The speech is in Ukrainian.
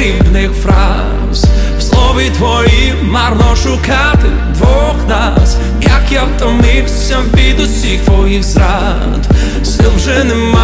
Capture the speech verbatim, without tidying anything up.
срібних фраз. В слові твоїм марно шукати двох нас. Як я втомився від усіх твоїх зрад, сил вже нема.